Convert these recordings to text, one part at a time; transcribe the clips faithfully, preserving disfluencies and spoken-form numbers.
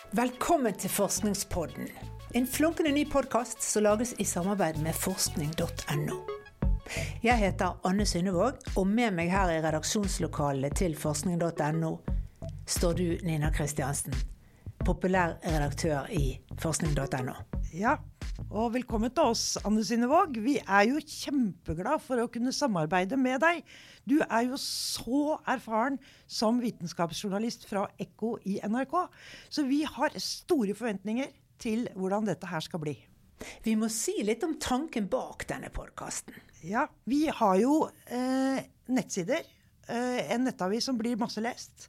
Velkommen til Forskningspodden, en flunkende ny podcast som lages i samarbeid med forskning punktum no. Jeg heter Anne Synnevåg, og med meg her i redaksjonslokalet til forskning punktum no står du, Nina Kristiansen, populær redaktør i forskning punktum no. Ja, og velkommen til oss, Anne Synnevåg. Vi er jo kjempeglad for å kunne samarbeide med deg. Du er jo så erfaren som vitenskapsjournalist fra Ekko i N R K, så vi har store forventninger til hvordan dette her skal bli. Vi må si litt om tanken bak denne podcasten. Ja, vi har jo eh, nettsider, eh, en nettavis som blir masse lest.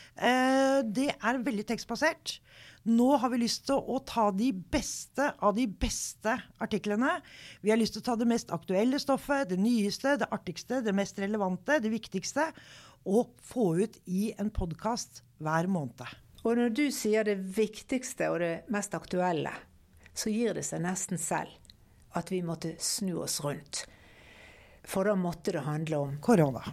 Eh, det er veldig tekstbasert. Nå har vi lyst til å ta de beste av de beste artiklene. Vi har lyst til å ta det mest aktuelle stoffet, det nyeste, det artigste, det mest relevante, det viktigste, og få ut i en podcast hver måned. Og når du sier det viktigste og det mest aktuelle, så gir det seg nesten selv at vi måtte snu oss rundt. For da måtte det handle om korona.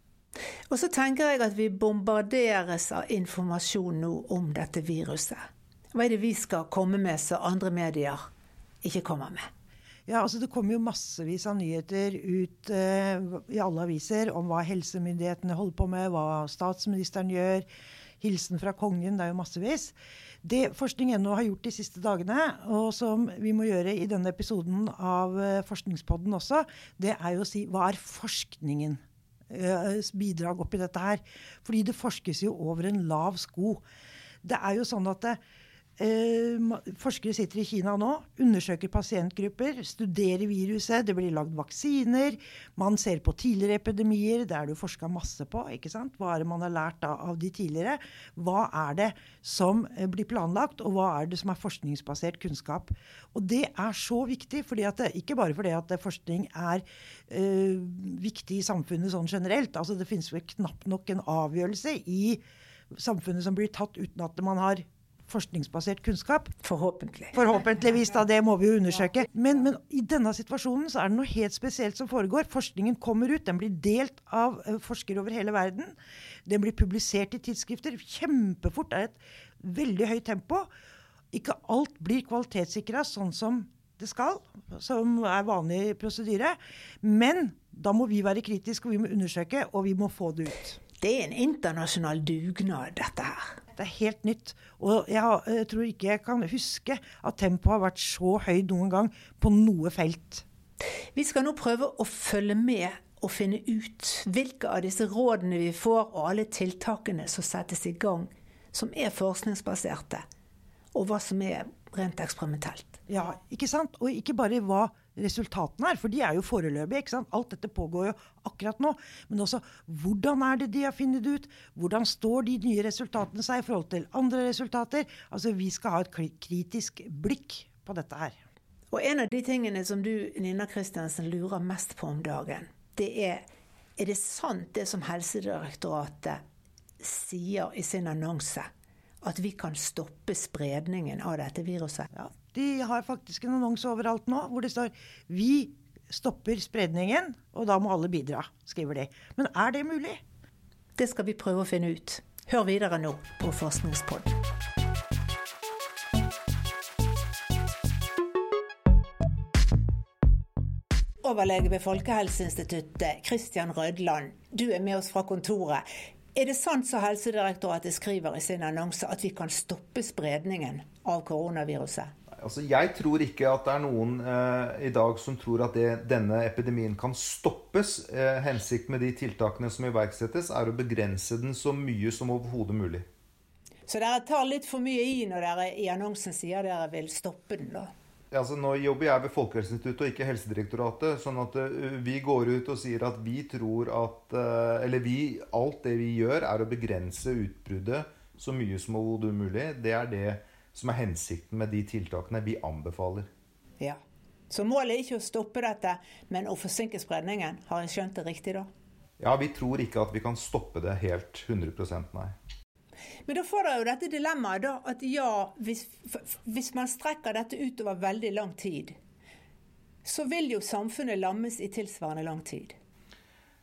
Og så tenker jeg at vi bombarderes av informasjon nå om dette viruset. Hva er det vi skal komme med så andre medier ikke kommer med? Ja, altså det kommer jo massevis av nyheter ut eh, i alle aviser om hva helsemyndighetene holder på med, hva statsministeren gjør, hilsen fra kongen, det er jo massevis. Det forskning punktum no har gjort de siste dagene, og som vi må gjøre i denne episoden av Forskningspodden også, det er jo å si, hva er forskningen? Bidrag oppi dette her, fordi det forskes jo over en lav sko. Det er jo sånn at det, eh, forskere sitter i Kina nå, undersøker pasientgrupper, studerer viruset, det blir lagd vaksiner, man ser på tidligere epidemier, det er det jo forsket masse på, ikke sant? Hva er det man har lært av, av de tidligere? Hva er det som blir planlagt, og hva er det som er forskningsbasert kunnskap? Og det er så viktig, fordi at det, ikke bare fordi at forskning er eh, viktig i samfunnet sånn generelt, altså det finnes jo knapt nok en avgjørelse i samfunnet som blir tatt uten at man har forskningsbasert kunnskap. Forhåpentlig. Forhåpentligvis, da, det må vi jo undersøke. Men, men i denne situasjonen så er det noe helt spesielt som foregår. Forskningen kommer ut, den blir delt av forskere over hele verden. Den blir publisert i tidsskrifter. Kjempefort, det er et veldig høyt tempo. Ikke alt blir kvalitetssikret sånn som det skal, som er vanlig prosedyre. Men da må vi være kritiske, og vi må undersøke, og vi må få det ut. Det er en internasjonal dugnad, dette her. Det er helt nytt, og jeg, jeg tror ikke jeg kan huske at tempoet har vært så høyt noen gang på noe felt. Vi skal nå prøve å følge med og finne ut hvilke av disse rådene vi får, og alle tiltakene som settes i gang, som er forskningsbaserte, og hva som er rent eksperimentelt. Ja, ikke sant? Og ikke bare hva resultatene er, for de er jo foreløpig, ikke sant? Alt dette pågår jo akkurat nå, men også hvordan er det de har funnet ut? Hvordan står de nye resultatene seg i forhold til andre resultater? Altså vi skal ha et kritisk blikk på dette her. Og en av de tingene som du, Nina Kristiansen, lurer mest på om dagen, det er, er det sant det som Helsedirektoratet sier i sin annonse, at vi kan stoppe spredningen av dette viruset? Ja, de har faktisk en annonse overalt nå, hvor det står, vi stopper spredningen, og da må alle bidra, skriver de. Men er det mulig? Det skal vi prøve å finne ut. Hør videre nå på Forskningspodden. Overlege ved Folkehelseinstituttet, Christian Rødland, du er med oss fra kontoret. Er det sant så Helsedirektoratet skriver i sin annonse at vi kan stoppe spredningen av koronaviruset? Altså, jeg tror ikke at det er noen eh, i dag som tror at det, denne epidemien kan stoppes. Eh, hensikt med de tiltakene som iverksettes er å begrense den så mye som overhodet mulig. Så dere tar litt for mye i når dere i annonsen sier dere vil stoppe den da? Altså, nå jobber jeg ved Folkehelseinstituttet og ikke Helsedirektoratet, sånn at uh, vi går ut og sier at vi tror at, uh, eller vi, alt det vi gjør er å begrense utbruddet så mye som overhodet mulig. Det er det som er hensikten med de tiltakene vi anbefaler. Ja, så målet er ikke å stoppe dette, men å forsinke spredningen. Har jeg skjønt det riktig da? Ja, vi tror ikke at vi kan stoppe det helt hundre prosent, nei. Men da får dere jo dette dilemmaet da, at ja, hvis, hvis man strekker dette utover veldig lang tid, så vil jo samfunnet lammes i tilsvarende lang tid.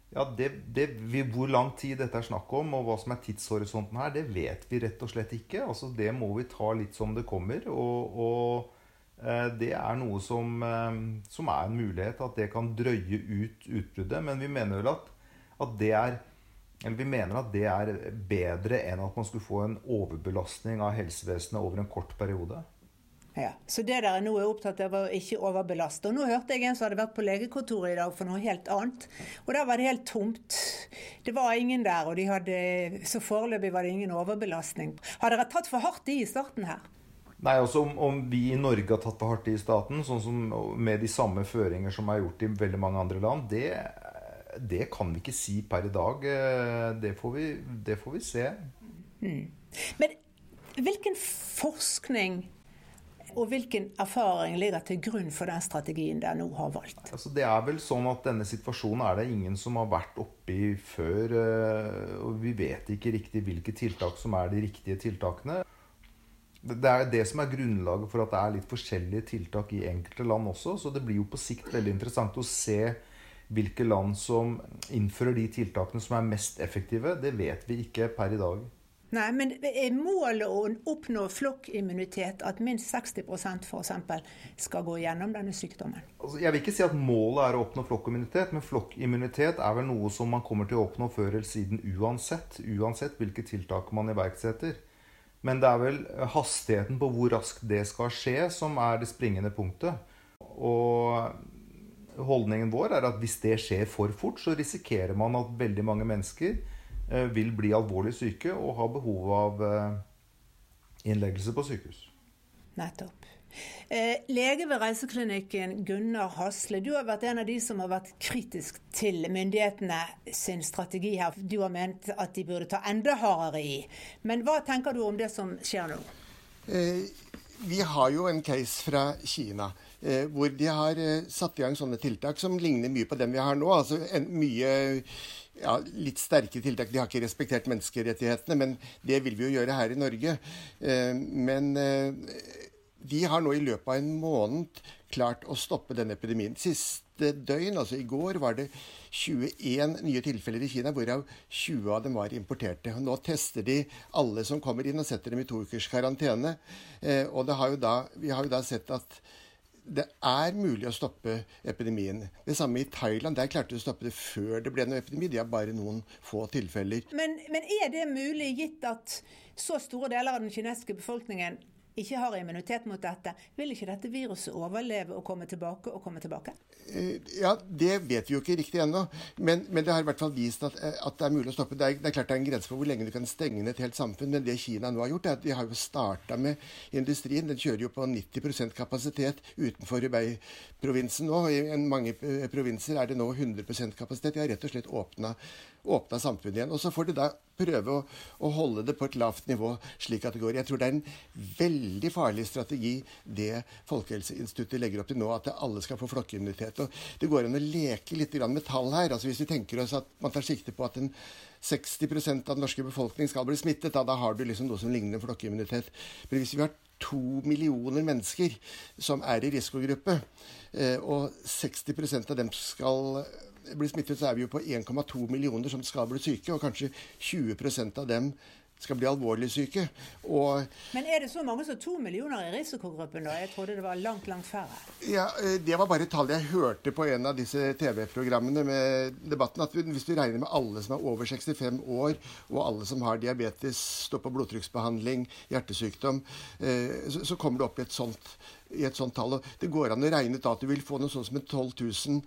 Ja, det, det, vi, Hvor lang tid dette er snakk om, og hva som er tidshorisonten her, det vet vi rett og slett ikke. Altså, det må vi ta litt som det kommer. Og, og eh, det er noe som, eh, som er en mulighet, at det kan drøye ut utbruddet. Men vi mener vel at, at det er eller vi mener at det er bedre enn at man skulle få en overbelastning av helsevesenet over en kort periode. Ja, så det der nå er opptatt av å ikke overbelaste. Og nå hørte jeg en som hadde vært på legekontoret i dag for noe helt annet. Og der var det helt tomt. Det var ingen der, og de hadde, så foreløpig var det ingen overbelastning. Har dere tatt for hardt i i starten her? Nei, altså om, om vi i Norge har tatt for hardt i staten, sånn som med de samme føringer som er gjort i veldig mange andre land, det Det kan vi ikke si per i dag. Det får vi, det får vi se. Mm. Men hvilken forskning og hvilken erfaring ligger til grunn for den strategien dere nå har valgt? Altså, det er vel sånn at denne situasjonen er det ingen som har vært oppe i før. Og vi vet ikke riktig hvilke tiltak som er de riktige tiltakene. Det er det som er grunnlaget for at det er litt forskjellige tiltak i enkelte land også. Så det blir jo på sikt veldig interessant å se hvilke land som innfører de tiltakene som er mest effektive. Det vet vi ikke per i dag. Nei, men er målet å oppnå flokkimmunitet at minst seksti prosent for eksempel skal gå gjennom denne sykdommen? Altså, jeg vil ikke si at målet er å oppnå flokkimmunitet, men flokkimmunitet er vel noe som man kommer til å oppnå før eller siden uansett, uansett hvilke tiltak man iverksetter. Men det er vel hastigheten på hvor raskt det skal skje som er det springende punktet. Og holdningen vår er at hvis det skjer for fort, så risikerer man at veldig mange mennesker eh, vil bli alvorlig syke og ha behov av eh, innleggelse på sykehus. Nettopp. Eh, lege ved Reiseklinikken Gunnar Hasle, du har vært en av de som har vært kritisk til myndighetene sin strategi her. Du har ment at de burde ta enda hardere i. Men hva tenker du om det som skjer nå? Eh, vi har jo en case fra Kina, eh, hvor de har eh, satt i gang sånne tiltak som ligner mye på dem vi har nå. Altså en mye ja, litt sterke tiltak. De har ikke respektert menneskerettighetene, men det vil vi jo gjøre her i Norge. Eh, men eh, de har nå i løpet av en måned klart å stoppe denne epidemien. Siste døgn, altså i går, var det tjueen nye tilfeller i Kina, hvorav tjue av dem var importerte. Nå tester de alle som kommer inn og setter dem i to ukers karantene. Eh, og det har jo da, vi har jo da sett at det er mulig å stoppe epidemien. Det samme i Thailand. Der klarte de å stoppe det før det ble noen epidemi. De har bare noen få tilfeller. Men, men er det mulig, gitt at så store deler av den kinesiske befolkningen ikke har immunitet mot dette, vil ikke dette viruset overleve og komme tilbake og komme tilbake? Ja, det vet vi jo ikke riktig ennå, men, men det har i hvert fall vist at, at det er mulig å stoppe. Det er, det er klart det er en grense for hvor lenge du kan stenge ned et helt samfunn, men det Kina nå har gjort er at de har jo startet med industrien. Den kjører jo på nitti prosent kapasitet utenfor Hubei-provinsen nå, og i mange provinser er det nå hundre prosent kapasitet. De har rett og slett åpnet, åpnet samfunnet igjen, og så får de da prøve å, å holde det på et lavt nivå slik at det går. Jeg tror det er en veldig farlig strategi det Folkehelseinstituttet legger opp til nå, at alle skal få flokkimmunitet. Og det går an å leke litt med tall her. Altså hvis vi tenker oss at man tar sikte på at en seksti prosent av den norske befolkning skal bli smittet, da, da har du liksom noe som ligner flokkimmunitet. Men hvis vi har to millioner mennesker som er i risikogruppe, og seksti prosent av dem skal bli smittet, så er vi jo på en komma to millioner som skal bli syke, og kanskje tjue prosent av dem skal bli alvorlig syke. Og men er det så mange som to millioner i risikogruppen da? Jeg trodde det var langt, langt færre. Ja, det var bare tall jeg hørte på en av disse T V-programmene med debatten, at hvis du regner med alle som er over sekstifem år, og alle som har diabetes, står på blodtrykksbehandling, hjertesykdom, så, så kommer du opp i et sånt i et sånt tall. Og det går an å regne ut at du vil få noe sånn som tolv tusen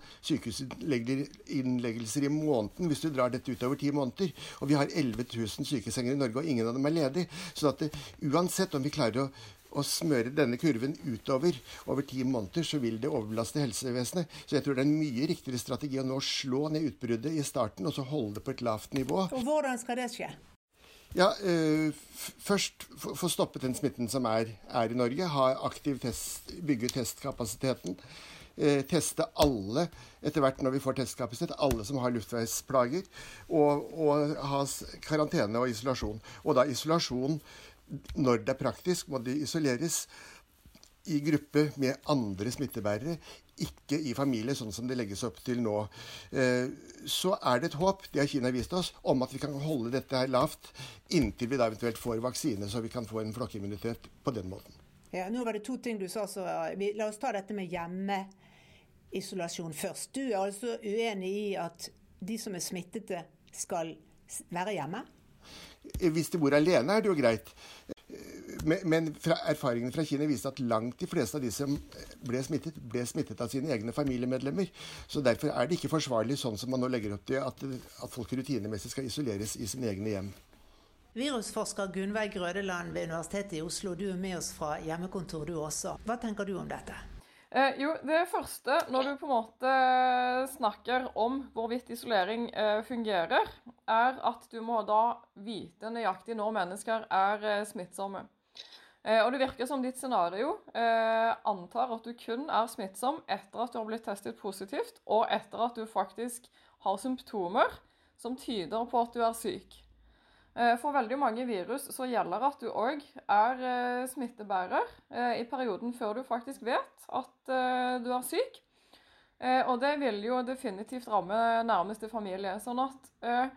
sykehusinnleggelser i måneden hvis du drar dette utover ti måneder. Og vi har elleve tusen sykesenger i Norge, og ingen av dem er ledige. Så at det, uansett om vi klarer å, å smøre denne kurven utover over ti måneder, så vil det overbelaste helsevesenet. Så jeg tror det er en mye riktigere strategi å nå slå ned utbruddet i starten, og så holde det på et lavt nivå. Og hvordan skal det skje? Ja, øh, først få stoppet den smitten som er, er i Norge, ha aktiv test, bygge testkapasiteten, øh, teste alle etter hvert når vi får testkapasitet, alle som har luftveisplager, og, og ha karantene og isolasjon. Og da isolasjon, når det er praktisk, må det isoleres i gruppe med andre smittebærere, ikke i familie, sånn som det legges opp til nå. Så er det et håp, det har Kina vist oss, om at vi kan holde dette her lavt inntil vi da eventuelt får vaksine, så vi kan få en flokkimmunitet på den måten. Ja, nå var det to ting du sa, så vi, la oss ta dette med hjemmeisolasjon først. Du er altså uenig i at de som er smittede skal være hjemme? Hvis de bor alene er det jo greit. Men, men fra erfaringen fra Kina viser at langt de fleste av de som ble smittet, ble smittet av sine egne familiemedlemmer. Så derfor er det ikke forsvarlig sånn som man nå legger opp til, at, at folk rutinemessig skal isoleres i sine egne hjem. Virusforsker Gunveig Grødeland ved Universitetet i Oslo, du er med oss fra hjemmekontor du også. Hva tenker du om dette? Eh, jo, det første, når du på en måte snakker om hvorvidt isolering eh, fungerer, er at du må da vite nøyaktig når mennesker er eh, smittsomme. Eh, og det virker som ditt scenario eh, antar at du kun er smittsom etter at du har blitt testet positivt, og etter at du faktisk har symptomer som tyder på at du er syk. For veldig mange virus så gjelder at du også er eh, smittebærer eh, i perioden før du faktisk vet at eh, du er syk. Eh, og det vil jo definitivt ramme nærmeste familie. Sånn at eh,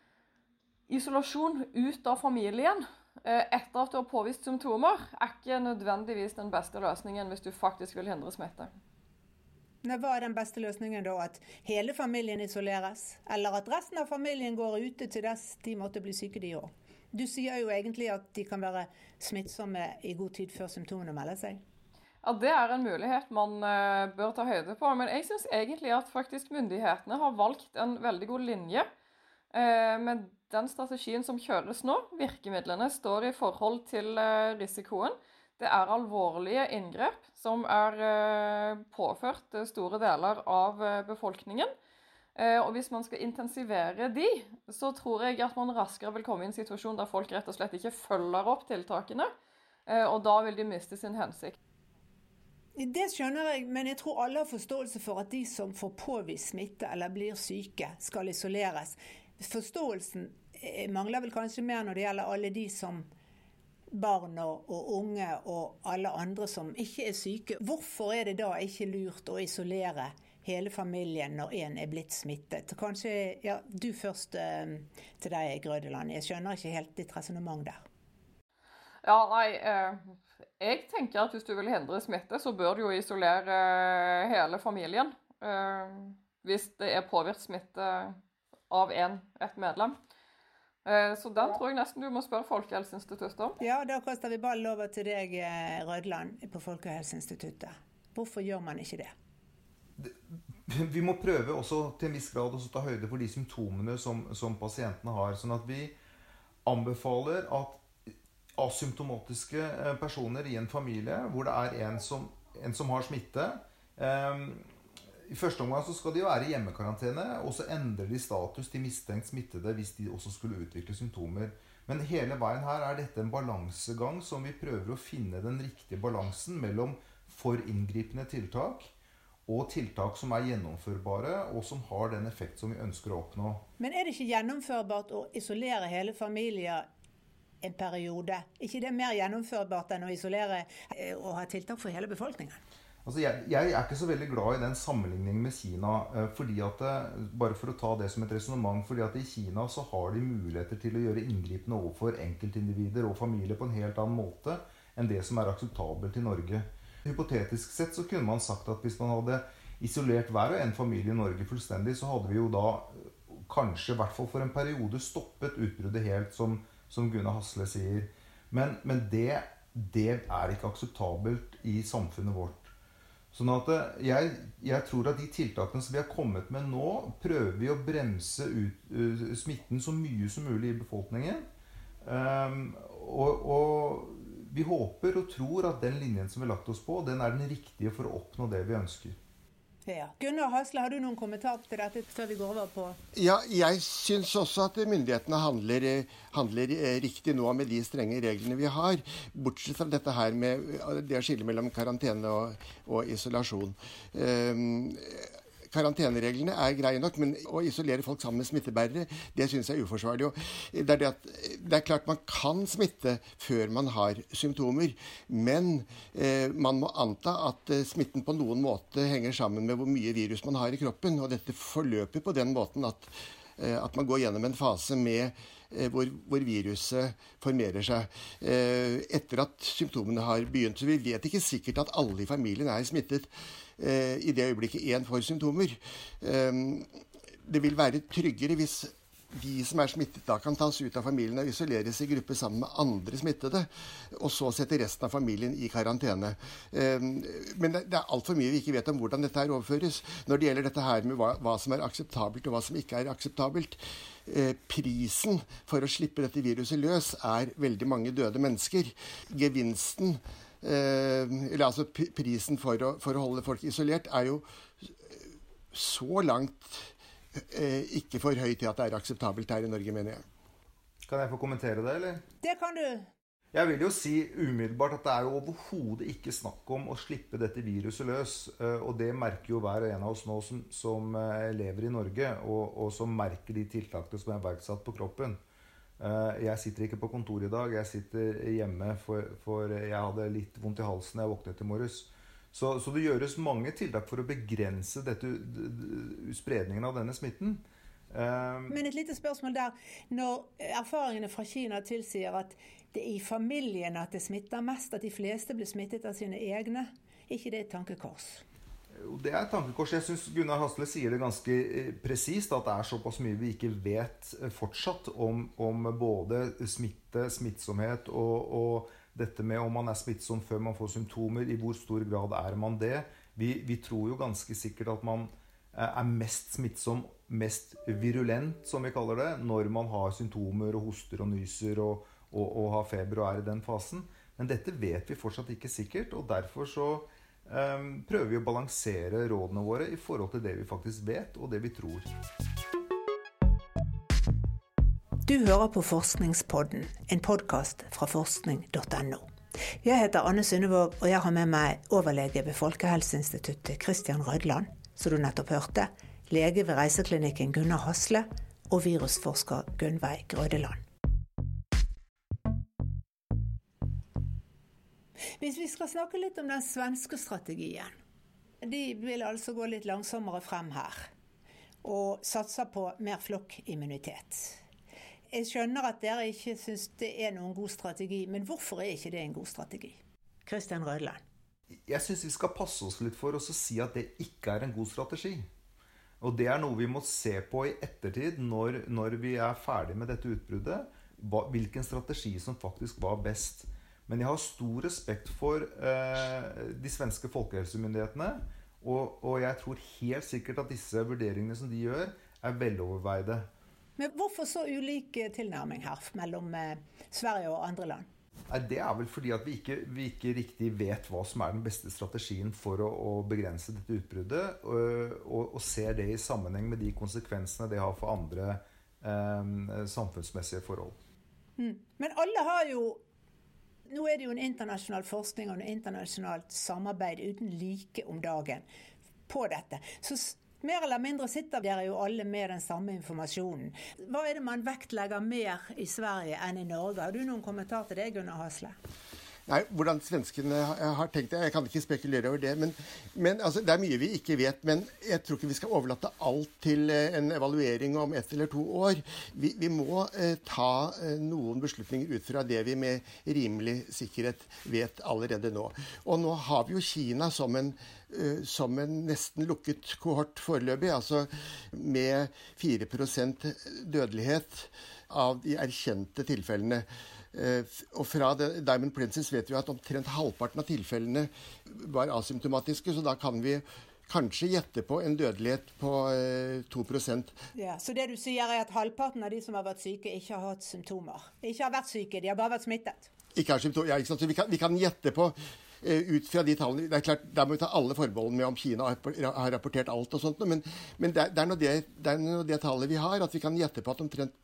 isolasjon ut av familien eh, etter at du har påvist symptomer, er ikke nødvendigvis den beste løsningen hvis du faktisk vil hindre smitte. Hva er den beste løsningen da? At hele familien isoleres? Eller at resten av familien går ute til dess de måtte bli syke de også? Du sier jo egentlig at de kan være smittsomme i god tid før symptomene melder seg. Ja, det er en mulighet man uh, bør ta høyde på. Men jeg synes egentlig at faktisk myndighetene har valgt en veldig god linje uh, med den strategien som kjøres nå. Virkemidlene står i forhold til uh, risikoen. Det er alvorlige inngrep som er eh, påført store deler av eh, befolkningen. Eh, og hvis man skal intensivere de, så tror jeg at man raskere vil komme i en situasjon der folk rett og slett ikke følger opp tiltakene, eh, og da vil de miste sin hensikt. Det skjønner jeg, men jeg tror alle har forståelse for at de som får påvist smitte eller blir syke, skal isoleres. Forståelsen mangler vel kanskje mer når det gjelder alle de som barn og unge og alle andre som ikke er syke. Hvorfor er det da ikke lurt å isolere hele familien når en er blitt smittet? Kanskje, ja, du først eh, til deg, Grødeland. Jeg skjønner ikke helt ditt resonemang der. Ja, nei, eh, jeg tenker at hvis du vil hindre smitte, så bør du jo isolere eh, hele familien. Eh, hvis det er påvirket smitte av en, et medlem. Så den tror jeg nesten du må spørre Folkehelseinstituttet om. Ja, da kaster vi ballen over til deg, Rødland, på Folkehelseinstituttet. Hvorfor gjør man ikke det? Vi må prøve også til en viss grad å ta høyde for de symptomene som, som pasientene har. Sånn at vi anbefaler at asymptomatiske personer i en familie, hvor det er en som, en som har smitte, eh, i første omgang så skal de jo være i hjemmekarantene, og så endrer de status til mistenkt smittede hvis de også skulle utvikle symptomer. Men hele veien her er dette en balansegang som vi prøver å finne den riktige balansen mellom for inngripende tiltak og tiltak som er gjennomførbare og som har den effekt som vi ønsker å oppnå. Men er det ikke gjennomførbart å isolere hele familier en periode? Ikke det mer gjennomførbart enn å isolere og ha tiltak for hele befolkningen? Altså jeg, jeg er ikke så veldig glad i den sammenligningen med Kina, fordi at, bare for å ta det som et resonemang, fordi at i Kina så har de muligheter til å gjøre inngripende overfor enkeltindivider og familier på en helt annen måte enn det som er akseptabelt i Norge. Hypotetisk sett så kunne man sagt at hvis man hadde isolert hver og en familie i Norge fullstendig, så hadde vi jo da kanskje, i hvert fall for en periode, stoppet utbruddet helt, som, som Gunnar Hasle sier. Men, men det, det er ikke akseptabelt i samfunnet vårt. Sånn at jeg, jeg tror at de tiltakene som vi har kommet med nå, prøver vi å bremse ut, uh, smitten så mye som mulig i befolkningen. Um, og, og vi håper og tror at den linjen som vi har lagt oss på, den er den riktige for å oppnå det vi ønsker. Ja. Gunnar Hasle, har du noen kommentar til dette før vi går over på? Ja, jeg synes også at myndighetene handler, handler riktig nå med de strenge reglene vi har, bortsett fra dette her med det å skille mellom karantene og, og isolasjon. Um, karantenereglene er greie nok, men å isolere folk sammen med smittebærere, det synes jeg er uforsvarlig. Og det er, det at, det er klart man kan smitte før man har symptomer, men eh, man må anta at eh, smitten på noen måte henger sammen med hvor mye virus man har i kroppen, og dette forløper på den måten at, eh, at man går gjennom en fase med Hvor, hvor viruset formerer seg eh, etter at symptomene har begynt. Så vi vet ikke sikkert at alle i familien er smittet eh, i det øyeblikket én får symptomer. Eh, det vil være tryggere hvis de som er smittet da kan tas ut av familien og isoleres i gruppe sammen med andre smittede, og så sette resten av familien i karantene. Eh, men det, det er alt for mye vi ikke vet om hvordan dette her overføres. Når det gjelder dette her med hva, hva som er akseptabelt og hva som ikke er akseptabelt, Eh, prisen for å slippe dette viruset løs er veldig mange døde mennesker. Gevinsten, eh, eller altså prisen for å, for å holde folk isolert, er jo så langt eh, ikke for høy til at det er akseptabelt her i Norge, mener jeg. Kan jeg få kommentere det, eller? Det kan du. Jeg vil jo si umiddelbart at det er jo overhodet ikke snakk om å slippe dette viruset løs. Og det merker jo hver en av oss nå som, som lever i Norge, og, og som merker de tiltakene som er iverksatt på kroppen. Jeg sitter ikke på kontor i dag, jeg sitter hjemme, for, for jeg hadde litt vondt i halsen da jeg våknet i morges. Så, så det gjøres mange tiltak for å begrense dette, spredningen av denne smitten. Men et lite spørsmål der. Når erfaringene fra Kina tilsier at det er i familien at det smitter mest, at de fleste blir smittet av sine egne, er ikke det et tankekors? Det er et tankekors. Jeg synes Gunnar Hasle sier det ganske presist, at det er såpass mye vi ikke vet fortsatt om, om både smitte, smittsomhet og, og dette med om man er smittsom før man får symptomer, i hvor stor grad er man det. Vi, vi tror jo ganske sikkert at man er mest smittsom, mest virulent, som vi kaller det, når man har symptomer og hoster og nyser og, og, og har feber og er i den fasen. Men dette vet vi fortsatt ikke sikkert, og derfor så um, prøver vi å balansere rådene våre i forhold til det vi faktisk vet, og det vi tror. Du hører på Forskningspodden, en podcast fra forskning punktum no. Jeg heter Anne Synnevåg, og jeg har med meg overlege ved Folkehelseinstituttet Kristian Rødland, som du nettopp hørte, lege ved reiseklinikken Gunnar Hasle og virusforsker Gunnveig Grødeland. Hvis vi skal snakke litt om den svenske strategien, de vil altså gå litt langsommere frem her, og satser på mer flokkimmunitet. Jeg skjønner at dere ikke synes det er noen god strategi, men hvorfor er ikke det en god strategi? Kristian Rødland. Jeg synes vi skal passe oss litt for oss å si at det ikke er en god strategi. Og det er noe vi må se på i ettertid når, når vi er ferdig med dette utbruddet, hva, hvilken strategi som faktisk var best. Men jeg har stor respekt for eh, de svenske folkehelsemyndighetene, og, og jeg tror helt sikkert at disse vurderingene som de gjør, er veloverveide. Men hvorfor så ulik tilnærming her mellom eh, Sverige og andre land? Nei, det er vel fordi at vi ikke, vi ikke riktig vet hva som er den beste strategien for å, å begrense dette utbruddet, og, og, og ser det i sammenheng med de konsekvensene det har for andre eh, samfunnsmessige forhold. Mm. Men alle har jo, nå er det jo en internasjonal forskning og en internasjonalt samarbeid uten like om dagen på dette. Så mer eller mindre sitter dere jo alle med den samme informasjonen. Hva er det man vektlegger mer i Sverige enn i Norge? Har du noen kommentar til det, Gunnar Hasle? Nei, hvordan svenskene har tenkt det, jeg kan ikke spekulere over det, men, men altså, det er mye vi ikke vet, men jeg tror ikke vi skal overlate alt til en evaluering om ett eller to år. Vi, vi må eh, ta eh, noen beslutninger ut fra det vi med rimelig sikkerhet vet allerede nå. Og nå har vi jo Kina som en, uh, som en nesten lukket kohort foreløpig, altså med fire prosent dødelighet av de erkjente tilfellene. Uh, og fra Diamond Princess vet vi at omtrent halvparten av tilfellene var asymptomatiske, så da kan vi kanskje gjette på en dødelighet på uh, to prosent. Ja, så det du sier er at halvparten av de som har vært syke ikke har hatt symptomer? Ikke har vært syke, de har bare vært smittet? Ikke har symptomer, ja, ikke sant? Så vi kan, vi kan gjette på uh, ut fra de tallene. Det er klart, der må vi ta alle forbeholdene med om Kina har rapportert alt og sånt, men, men det, er, det, er det, det er nå det tallet vi har, at vi kan gjette på at omtrent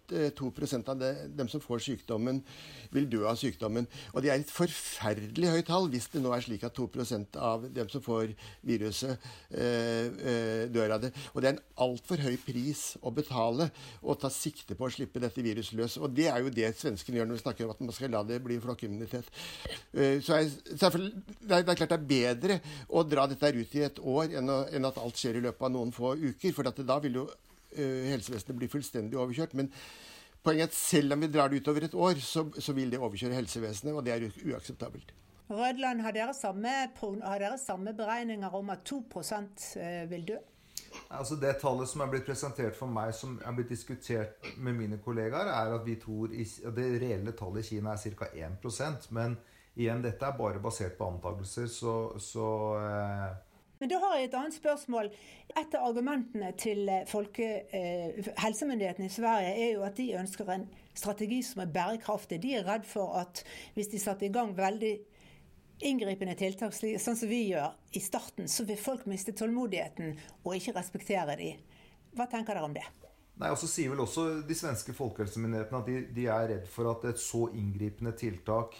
at eh, to prosent av det, dem som får sykdommen, vil dø av sykdommen. Og det er et forferdelig høyt tall hvis det nå er slik at to prosent av dem som får viruset, eh, eh, dør av det. Og det er en altfor høy pris å betale og ta sikte på å slippe dette viruset løs. Og det er jo det svenskene gjør når vi snakker om at man skal la det bli flokkimmunitet. Eh, så er, selvfølgelig, det, er, det er klart det er bedre å dra dette ut i et år enn, å, enn at alt skjer i løpet av noen få uker, for at det, da vil jo uh, helsevesenet bli fullstendig overkjørt. Men poenget er at selv om vi drar det utover et år, så, så vil det overkjøre helsevesenet, og det er uakseptabelt. Rødland, har dere samme, har dere samme beregninger om at to prosent vil dø? Altså det tallet som er blitt presentert for meg, som er blitt diskutert med mine kollegaer, er at vi tror i, det reelle tallet i Kina er ca. én prosent, men igjen, dette er bare basert på antakelser, så, så eh, Men da har jeg et annet spørsmål. Et av argumentene til folke, eh, helsemyndighetene i Sverige er jo at de ønsker en strategi som er bærekraftig. De er redd for at hvis de satte i gang veldig inngripende tiltak, sånn som vi gjør i starten, så vil folk miste tålmodigheten og ikke respektere de. Hva tenker dere om det? Nei, og så sier vel også de svenske folkehelsemyndighetene at de, de er redd for at et så inngripende tiltak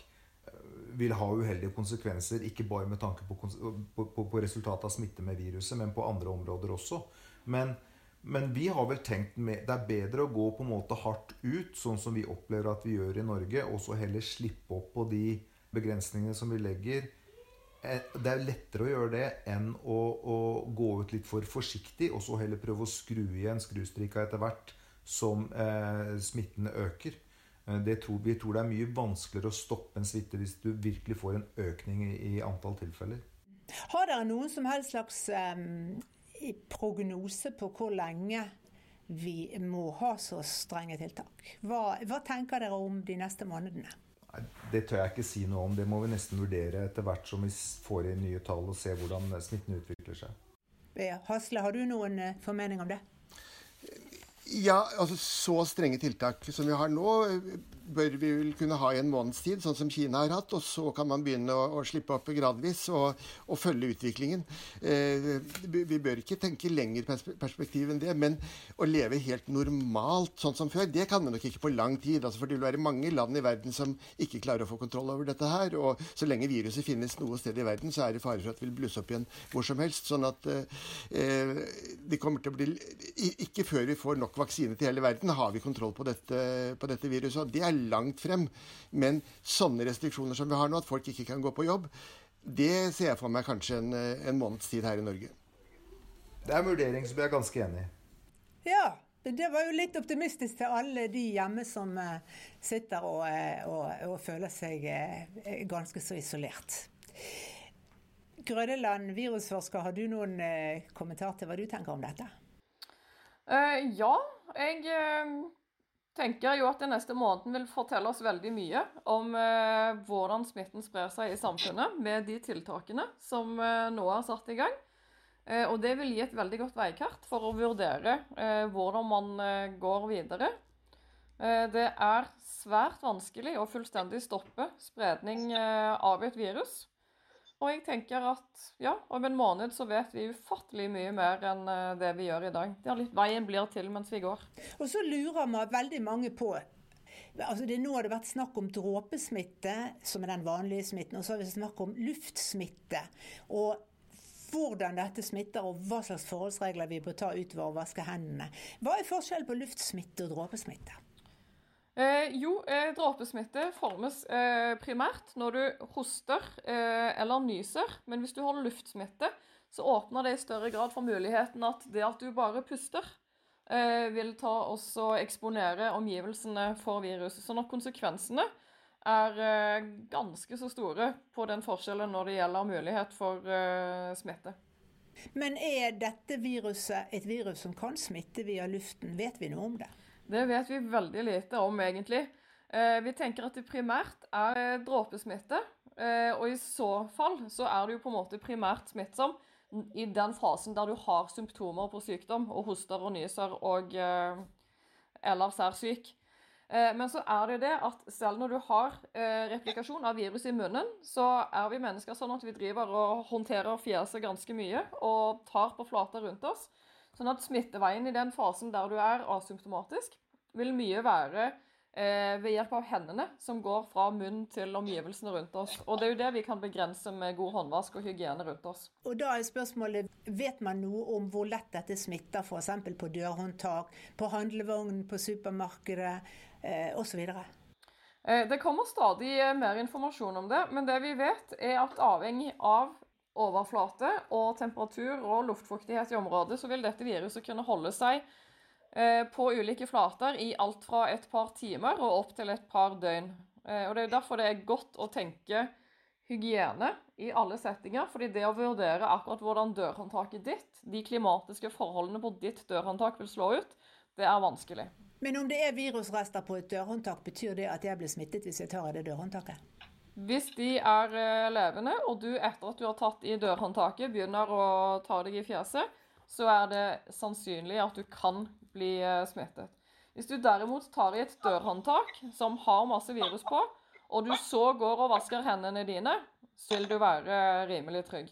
vil ha uheldige konsekvenser, ikke bare med tanke på, på, på resultatet av smitte med viruset, men på andre områder også. Men, men vi har vel tenkt med, det er bedre å gå på en måte hardt ut, sånn som vi opplever at vi gjør i Norge, og så heller slippe opp på de begrensningene som vi legger. Det er lettere å gjøre det enn å, å gå ut litt for forsiktig, og så heller prøve å skru igjen skrustrika etter hvert som eh, smitten øker. Det tror, vi tror det er mye vanskeligere å stoppe en smitte hvis du virkelig får en økning i, i antall tilfeller. Har dere noen som helst slags um, prognose på hvor lenge vi må ha så strenge tiltak? Hva, hva tenker dere om de neste månedene? Nei, det tør jeg ikke si noe om. Det må vi nesten vurdere etter hvert som vi får inn nye tall og se hvordan smitten utvikler seg. Ja, Hasle, har du noen uh, formening om det? Ja, altså så strenge tiltak som vi har nå, bør vi vel kunne ha i en måneds tid, sånn som Kina har hatt, og så kan man begynne å, å slippe opp gradvis og, og følge utviklingen. Eh, vi, vi bør ikke tenke lenger perspektiv enn det, men å leve helt normalt, sånn som før, det kan man nok ikke på lang tid, altså for det vil være mange land i verden som ikke klarer å få kontroll over dette her, og så lenge viruset finnes noe sted i verden, så er det fare for at det vil blusse opp igjen hvor som helst, sånn at eh, det kommer til å bli, ikke før vi får nok vaksine til hele verden, har vi kontroll på dette, på dette viruset, og det er langt frem. Men sånne restriksjoner som vi har nå, at folk ikke kan gå på jobb, det ser jeg for meg kanskje en, en måneds tid her i Norge. Det er en vurdering som jeg er ganske enig i. Ja, det var jo litt optimistisk til alle de hjemme som uh, sitter og, og, og føler seg uh, ganske så isolert. Grødeland, virusforsker, har du noen uh, kommentar til hva du tenker om dette? Uh, ja, jeg uh, tenker jo at den neste måneden vil fortelle oss veldig mye om uh, hvordan smitten sprer seg i samfunnet med de tiltakene som uh, nå er satt i gang. Uh, og det vil gi et veldig godt veikart for å vurdere uh, hvordan man uh, går videre. Uh, det er svært vanskelig å fullstendig stoppe spredning uh, av et virus. Og jeg tenker at ja, om en måned så vet vi ufattelig mye mer enn det vi gjør i dag. Det er litt veien blir til mens vi går. Og så lurer man veldig mange på, altså det nå har det vært snakk om dråpesmitte, som er den vanlige smitten, og så har vi snakk om luftsmitte. Og hvordan dette smitter, og hva slags forholdsregler vi bør ta utover å vaske hendene. Hva er forskjellen på luftsmitte og dråpesmitte? Eh, jo, eh, dråpesmitte formes eh, primært når du hoster eh, eller nyser, men hvis du har luftsmitte, så åpner det i større grad for muligheten at det at du bare puster, eh, vil ta også eksponere omgivelsene for viruset. Sånn at konsekvensene er eh, ganske så store på den forskjellen når det gjelder mulighet for eh, smitte. Men er dette viruset et virus som kan smitte via luften? Vet vi noe om det? Det vet vi veldig lite om, egentlig. Eh, vi tenker at det primært er dråpesmitte, eh, og i så fall så er det jo på en måte primært smittsom i den fasen der du har symptomer på sykdom, og hoster og nyser og eh, ellers er syk. Eh, men så er det det at selv når du har eh, replikasjon av virus i munnen, så er vi mennesker sånn at vi driver og håndterer fjeset ganske mye, og tar på flater rundt oss. Sånn at smitteveien i den fasen der du er asymptomatisk, vil mye være eh, ved hjelp av hendene som går fra munn til omgivelsene rundt oss. Og det er jo det vi kan begrense med god håndvask og hygiene rundt oss. Og da er spørsmålet, vet man noe om hvor lett dette smitter, for eksempel på dørhåndtak, på handlevognen, på supermarkedet eh, og så videre? Det kommer stadig mer informasjon om det, men det vi vet er at avhengig av overflate og temperatur og luftfuktighet i området, så vil dette viruset kunne holde seg på ulike flater i alt fra et par timer og opp til et par døgn. Og det er derfor det er godt å tenke hygiene i alle settinger, fordi det å vurdere akkurat hvordan dørhåndtaket ditt, de klimatiske forholdene på ditt dørhåndtak vil slå ut, det er vanskelig. Men om det er virusrester på et dørhåndtak, betyr det at jeg blir smittet hvis jeg tar i det dørhåndtaket? Hvis de er levende, og du etter at du har tatt i dørhåndtaket begynner å ta deg i fjeset, så er det sannsynlig at du kan bli smittet. Hvis du derimot tar i et dørhåndtak som har masse virus på, og du så går og vasker hendene dine, så vil du være rimelig trygg.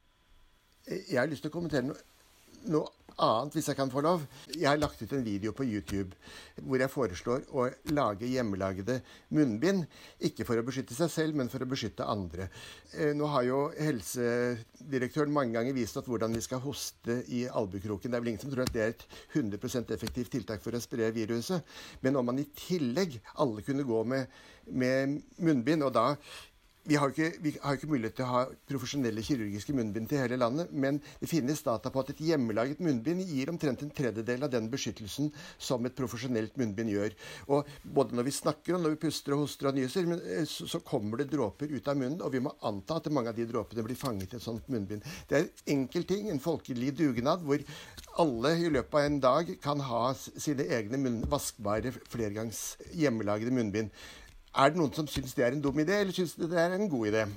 Jeg har lyst til å kommentere noe, noe annet, hvis jeg kan få lov. Jeg har lagt ut en video på YouTube hvor jeg foreslår å lage hjemmelagede munnbind, ikke for å beskytte seg selv, men for å beskytte andre. Nå har jo helsedirektøren mange ganger vist at hvordan vi skal hoste i albuekroken. Det er vel ingen som tror at det er et hundre prosent effektivt tiltak for å spre viruset. Men om man i tillegg alle kunne gå med, med munnbind, og da Vi har, ikke, vi har ikke mulighet til å ha profesjonelle kirurgiske munnbind til hele landet, men det finnes data på at et hjemmelaget munnbind gir omtrent en tredjedel av den beskyttelsen som et profesjonelt munnbind gjør. Og både når vi snakker og når vi puster og hoster og nyser, så, så kommer det dråper ut av munnen, og vi må anta at mange av de dråpene blir fanget i et sånt munnbind. Det er en enkel ting, en folkelig dugnad, hvor alle i løpet av en dag kan ha sine egne munn, vaskbare flergangs hjemmelagede munnbind. Er det noen som synes det er en dum idé, eller synes det er en god idé?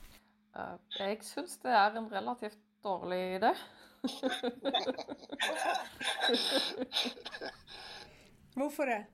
Jeg synes det er en relativt dårlig idé. Hvorfor det?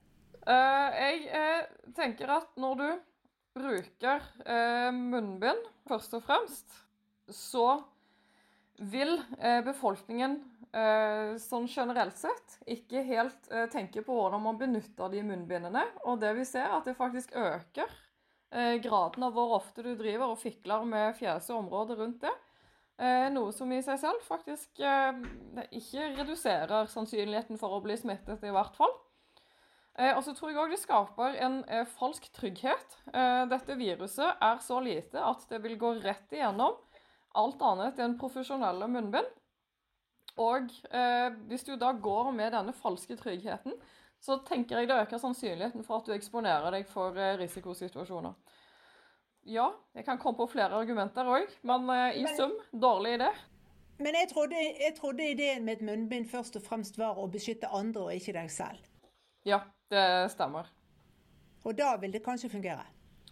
Jeg tenker at når du bruker munnbind, først og fremst, så vil befolkningen Uh, sånn generelt sett ikke helt uh, tenke på hvordan man benytter de munnbindene, og det vi ser er at det faktisk øker uh, graden av hvor ofte du driver og fikler med fjeset og området rundt det, uh, noe som i seg selv faktisk uh, ikke reduserer sannsynligheten for å bli smittet i hvert fall. Uh, og så tror jeg også det skaper en uh, falsk trygghet. Uh, dette viruset er så lite at det vil gå rett igjennom alt annet enn profesjonelle munnbind. Og eh, hvis du da går med denne falske tryggheten, så tenker jeg det øker sannsynligheten for at du eksponerer deg for eh, risikosituasjoner. Ja, jeg kan komme på flere argumenter også, men eh, i sum, dårlig idé. Men jeg trodde, jeg trodde ideen med et munnbind først og fremst var å beskytte andre og ikke deg selv. Ja, det stemmer. Og da vil det kanskje fungere?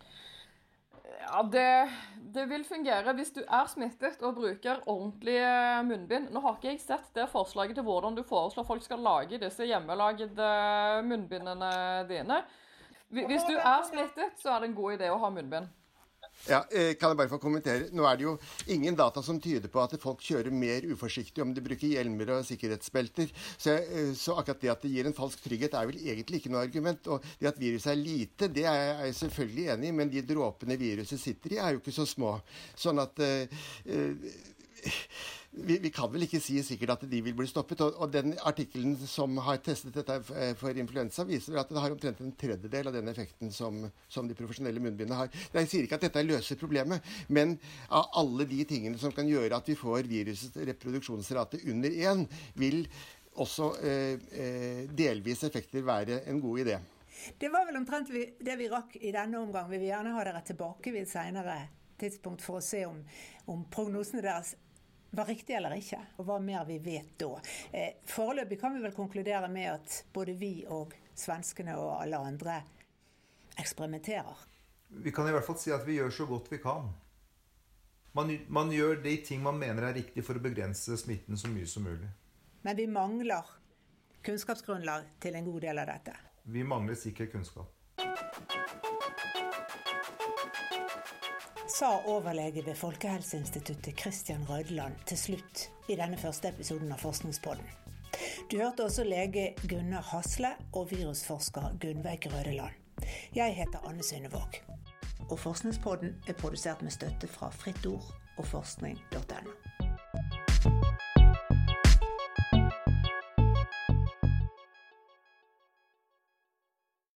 Ja, det, det vil fungere hvis du er smittet og bruker ordentlige munnbind. Nå har ikke jeg sett det forslaget til hvordan du foreslår folk skal lage disse hjemmelagede munnbindene dine. Hvis du er smittet, så er det en god idé å ha munnbind. Ja, kan jeg bare få kommentere? Nå er det jo ingen data som tyder på at folk kjører mer uforsiktig om de bruker hjelmer og sikkerhetsbelter. Så, så akkurat det at det gir en falsk trygghet er vel egentlig ikke noe argument. Og det at viruset er lite, det er jeg selvfølgelig enig i, men de dråpene viruset sitter i er jo ikke så små. Sånn at uh, uh, vi, vi kan vel ikke si sikkert at de vil bli stoppet. Og, og den artikkelen som har testet dette for influensa viser at det har omtrent en tredjedel av den effekten som, som de profesjonelle munnbindene har. Jeg sier ikke at dette løser problemet, men av alle de tingene som kan gjøre at vi får virusets reproduksjonsrate under én, vil også eh, eh, delvis effekter være en god idé. Det var vel omtrent det vi rakk i denne omgang. Vi vil gjerne ha dere tilbake ved et senere tidspunkt for å se om, om prognosene deres var riktig eller ikke, og hva mer vi vet da. Eh, foreløpig kan vi vel konkludere med at både vi og svenskene og alle andre eksperimenterer. Vi kan i hvert fall si at vi gjør så godt vi kan. Man, man gjør de ting man mener er riktig for å begrense smitten så mye som mulig. Men vi mangler kunnskapsgrunnlag til en god del av dette. Vi mangler sikker kunnskap. Sa overlege ved Folkehelseinstituttet Kristian Rødland til slutt i denne første episoden av Forskningspodden. Du hørte også lege Gunnar Hasle og virusforsker Gunnveig Rødeland. Jeg heter Anne Synnevåg. Og Forskningspodden er produsert med støtte fra Fritt Ord og forskning punktum no.